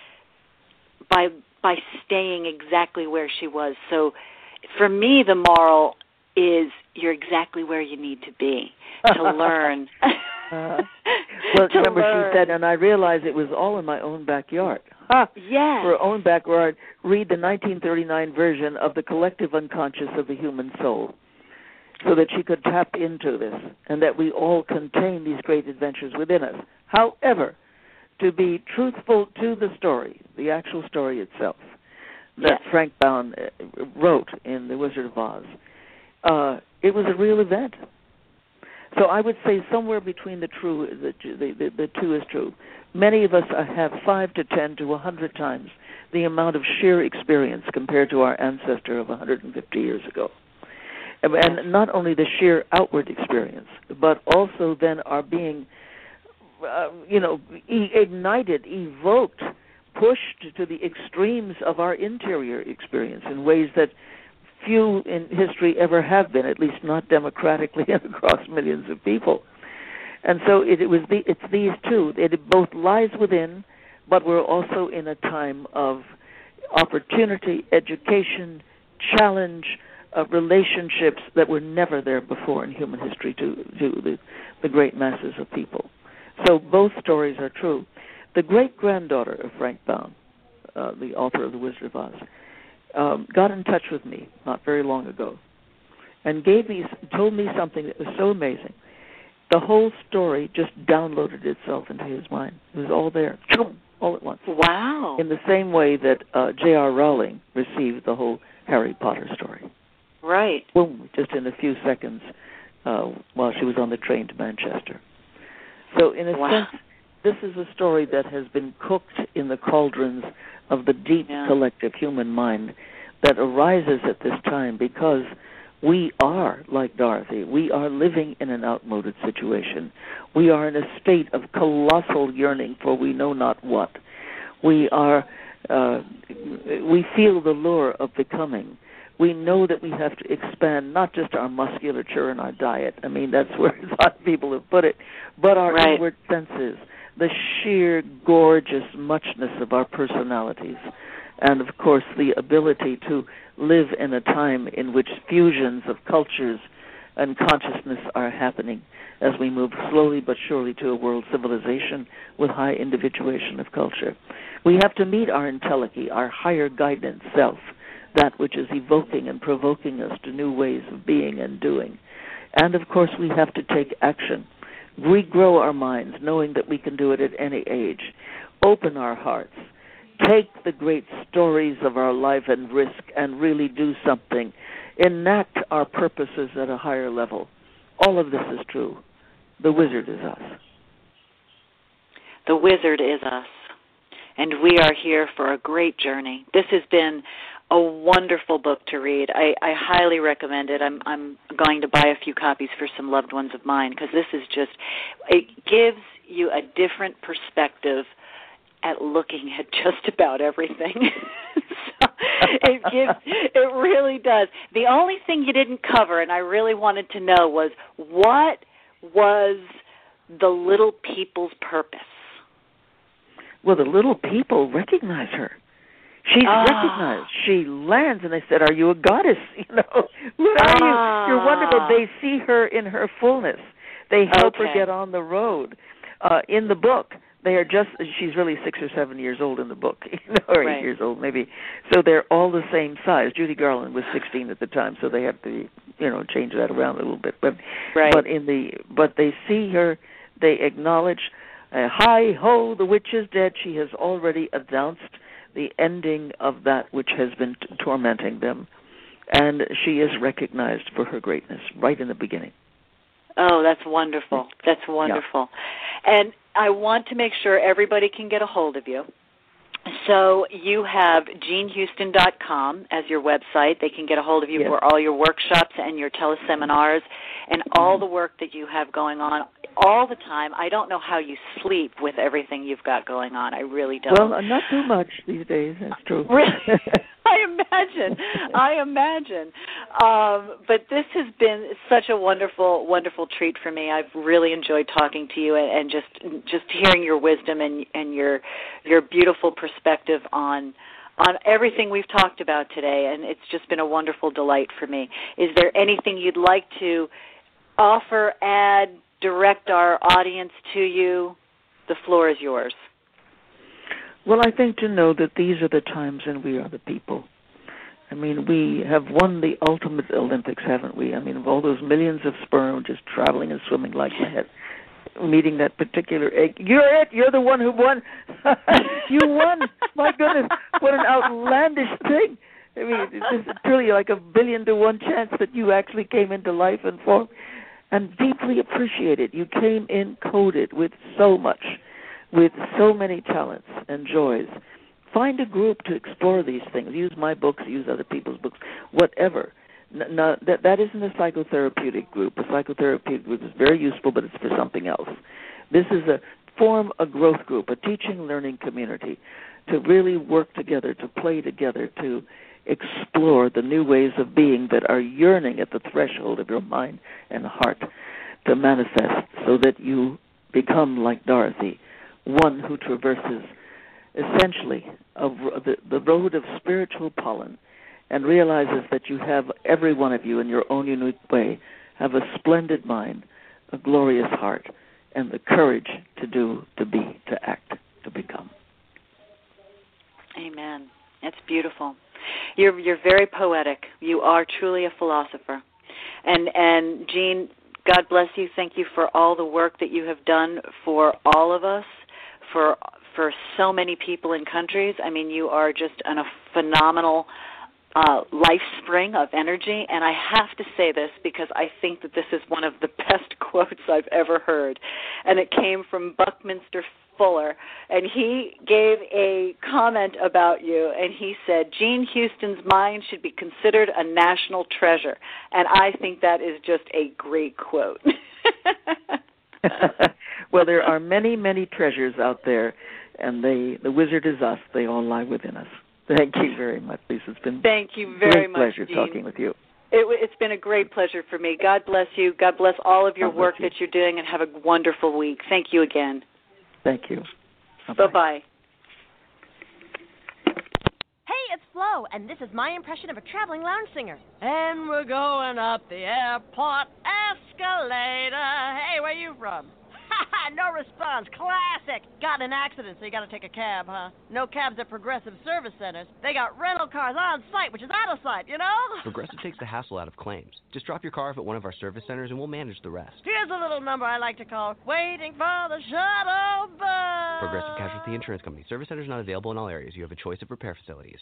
by staying exactly where she was. So for me, the moral is you're exactly where you need to be to learn. Well, remember she said, and I realized it was all in my own backyard. Yes. For her own backyard, read the 1939 version of The Collective Unconscious of the Human Soul, so that she could tap into this, and that we all contain these great adventures within us. However, to be truthful to the story, the actual story itself, that Frank Baum wrote in The Wizard of Oz, it was a real event. So I would say somewhere between the two is true. Many of us have 5 to 10 to 100 times the amount of sheer experience compared to our ancestor of 150 years ago. And not only the sheer outward experience, but also then our being, ignited, evoked, pushed to the extremes of our interior experience in ways that few in history ever have been, at least not democratically and across millions of people. And so it's these two. It both lies within, but we're also in a time of opportunity, education, challenge, relationships that were never there before in human history to the great masses of people. So both stories are true. The great-granddaughter of Frank Baum, the author of The Wizard of Oz, got in touch with me not very long ago and told me something that was so amazing. The whole story just downloaded itself into his mind. It was all there, all at once. Wow. In the same way that J.R. Rowling received the whole Harry Potter story. Right. Boom, just in a few seconds while she was on the train to Manchester. So in a sense, this is a story that has been cooked in the cauldrons of the deep collective human mind that arises at this time because we are, like Dorothy, we are living in an outmoded situation. We are in a state of colossal yearning for we know not what. We feel the lure of becoming. We know that we have to expand not just our musculature and our diet. I mean, that's where a lot of people have put it, but our inward senses, the sheer gorgeous muchness of our personalities, and, of course, the ability to live in a time in which fusions of cultures and consciousness are happening as we move slowly but surely to a world civilization with high individuation of culture. We have to meet our entelechy, our higher guidance self, that which is evoking and provoking us to new ways of being and doing. And, of course, we have to take action, regrow our minds, knowing that we can do it at any age, open our hearts, take the great stories of our life and risk and really do something, enact our purposes at a higher level. All of this is true. The wizard is us. The wizard is us. And we are here for a great journey. This has been a wonderful book to read. I highly recommend it. I'm going to buy a few copies for some loved ones of mine because this is just, it gives you a different perspective at looking at just about everything. So it really does. The only thing you didn't cover, and I really wanted to know, was what was the little people's purpose? Well, the little people recognize her. She's recognized. She lands, and they said, "Are you a goddess? What are you? You're wonderful." They see her in her fullness. They help her get on the road. In the book, they are she's really 6 or 7 years old in the book, or 8 years old maybe. So they're all the same size. Judy Garland was 16 at the time, so they have to, change that around a little bit. But they see her, they acknowledge, hi ho, the witch is dead. She has already announced the ending of that which has been tormenting them, and she is recognized for her greatness right in the beginning. Oh, that's wonderful. That's wonderful. Yeah. And I want to make sure everybody can get a hold of you. So you have JeanHouston.com as your website. They can get a hold of you for all your workshops and your teleseminars and all the work that you have going on all the time. I don't know how you sleep with everything you've got going on. I really don't. Well, not too much these days. That's true. I imagine. But this has been such a wonderful, wonderful treat for me. I've really enjoyed talking to you and just hearing your wisdom and your beautiful perspective on everything we've talked about today. And it's just been a wonderful delight for me. Is there anything you'd like to offer, add, direct our audience to you? The floor is yours. Well, I think to know that these are the times and we are the people. I mean, we have won the ultimate Olympics, haven't we? I mean, of all those millions of sperm just traveling and swimming like mad, meeting that particular egg. You're it. You're the one who won. You won. My goodness, what an outlandish thing. I mean, it's truly like a 1,000,000,000 to 1 chance that you actually came into life and form, and deeply appreciated. You came in coded with so much, with so many talents and joys. Find a group to explore these things. Use my books, use other people's books, whatever. Now, that isn't a psychotherapeutic group. A psychotherapeutic group is very useful, but it's for something else. This is a growth group, a teaching, learning community, to really work together, to play together, to explore the new ways of being that are yearning at the threshold of your mind and heart to manifest, so that you become like Dorothy, one who traverses essentially the road of spiritual pollen, and realizes that you have, every one of you in your own unique way, have a splendid mind, a glorious heart, and the courage to do, to be, to act, to become. Amen. That's beautiful. You're very poetic. You are truly a philosopher. And Jean, God bless you. Thank you for all the work that you have done for all of us, for so many people and countries. I mean, you are just a phenomenal life spring of energy, and I have to say this because I think that this is one of the best quotes I've ever heard, and it came from Buckminster Fuller, and he gave a comment about you, and he said, Jean Houston's mind should be considered a national treasure, and I think that is just a great quote. Well, there are many, many treasures out there, and the wizard is us. They all lie within us. Thank you very much, Lisa. It's been Thank you very much, pleasure Jean. talking with you. It's been a great pleasure for me. God bless you. God bless all of your work that you're doing, and have a wonderful week. Thank you again. Thank you. Bye-bye. Hey, it's Flo, and this is my impression of a traveling lounge singer. And we're going up the airport escalator. Hey, where you from? No response. Classic. Got in an accident, so you got to take a cab, huh? No cabs at Progressive Service Centers. They got rental cars on site, which is out of sight, you know? Progressive takes the hassle out of claims. Just drop your car off at one of our service centers, and we'll manage the rest. Here's a little number I like to call Waiting for the Shuttle Bus. Progressive Casualty Insurance Company. Service centers not available in all areas. You have a choice of repair facilities.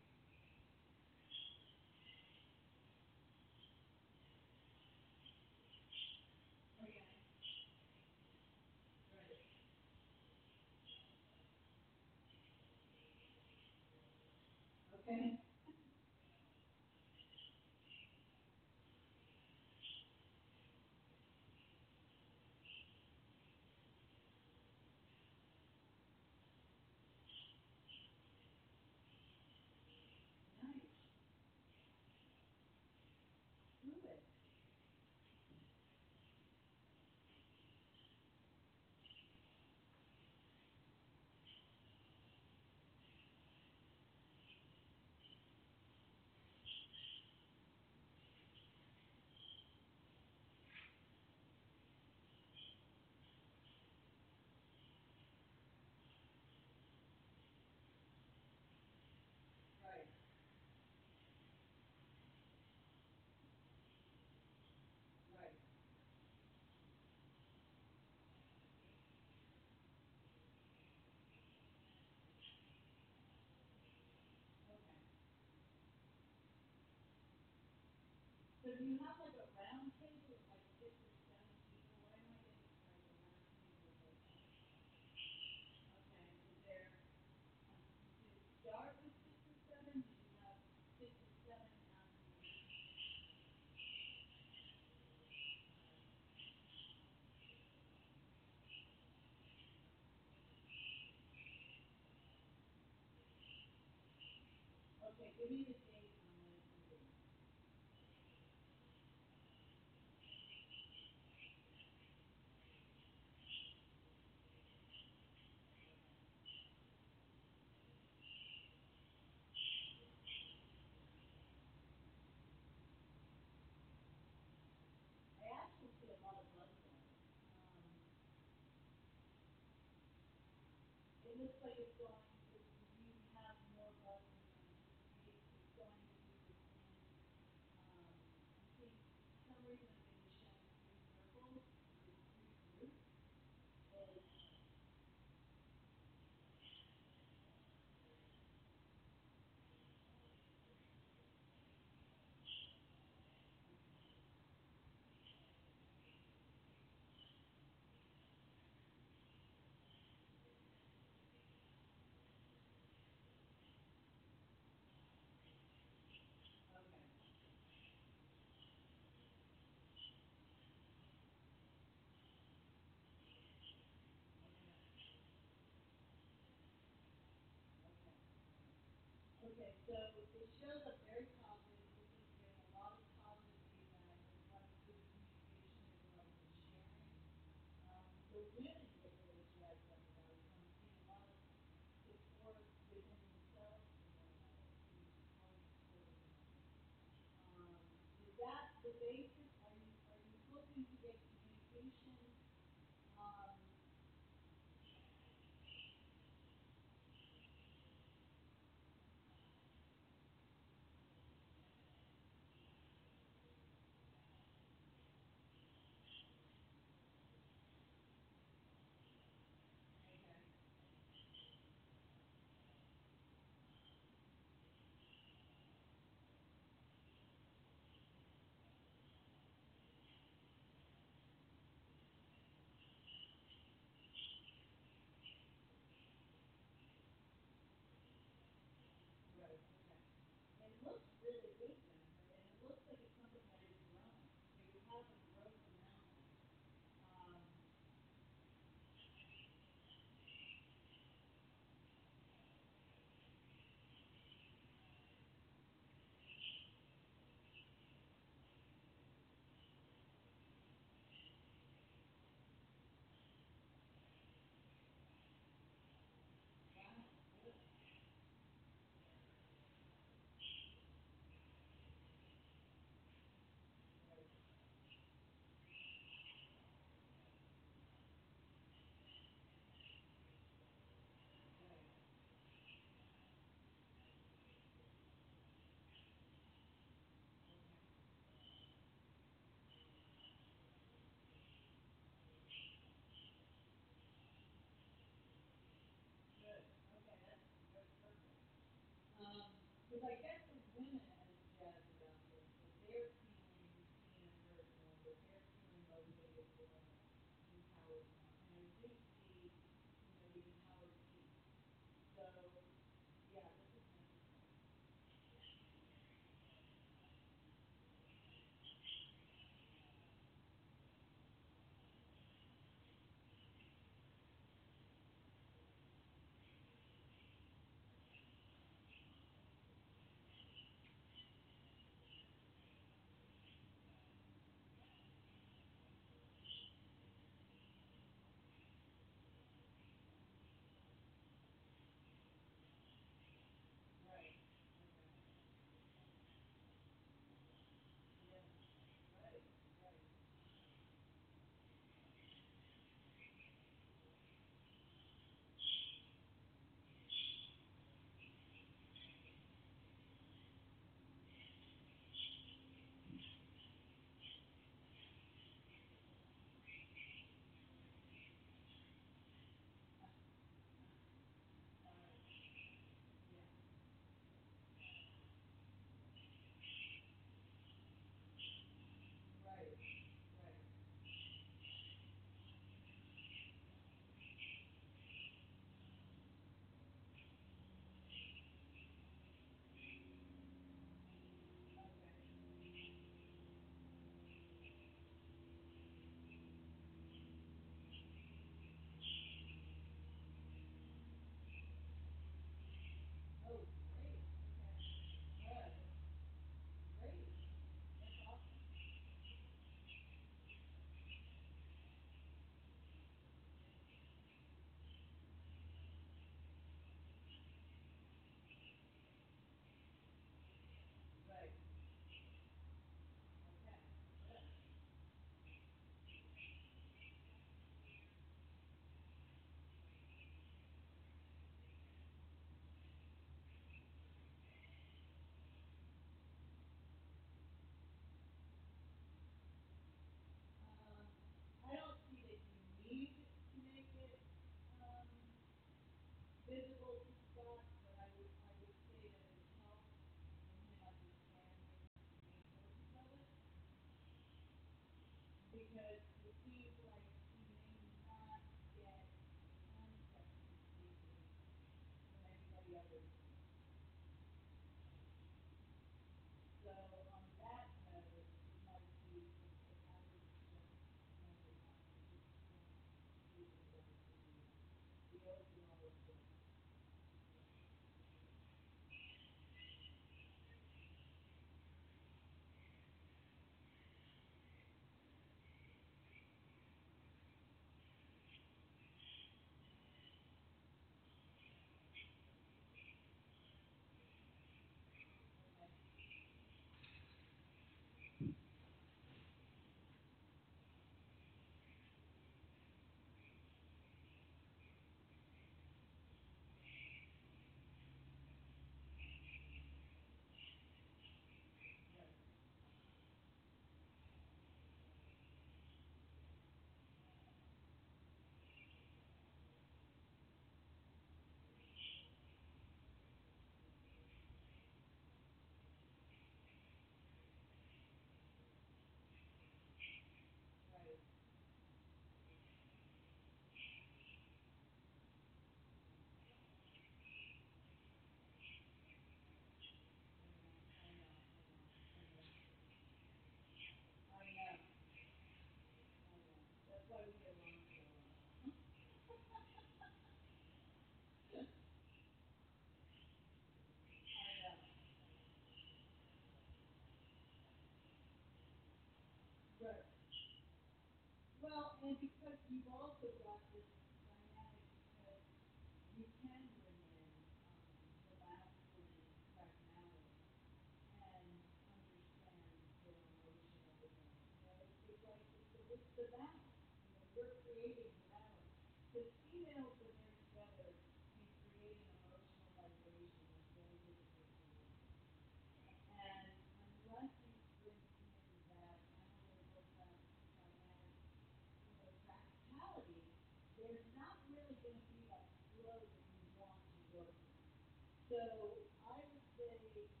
So I would say